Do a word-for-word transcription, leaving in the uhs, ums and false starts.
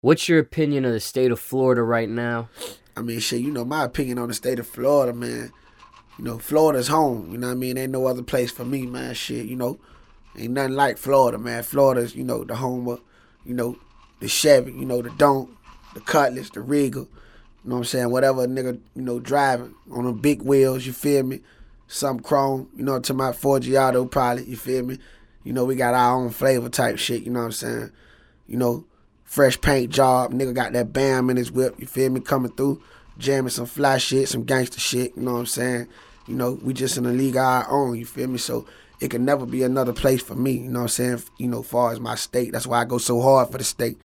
What's your opinion of the state of Florida right now? I mean, shit, you know my opinion on the state of Florida, man. You know, Florida's home. You know what I mean? Ain't no other place for me, man. Shit, you know, ain't nothing like Florida, man. Florida's, you know, the home of, you know, the Chevy, you know, the Donk, the Cutlass, the Regal. You know what I'm saying? Whatever a nigga, you know, driving on them big wheels, you feel me? Some chrome, you know, to my Forgiato probably, you feel me? You know, we got our own flavor type shit, you know what I'm saying? You know, fresh paint job, nigga got that bam in his whip, you feel me? Coming through, jamming some fly shit, some gangster shit, you know what I'm saying? You know, we just in a league of our own, you feel me? So it can never be another place for me, you know what I'm saying? You know, as far as my state. That's why I go so hard for the state.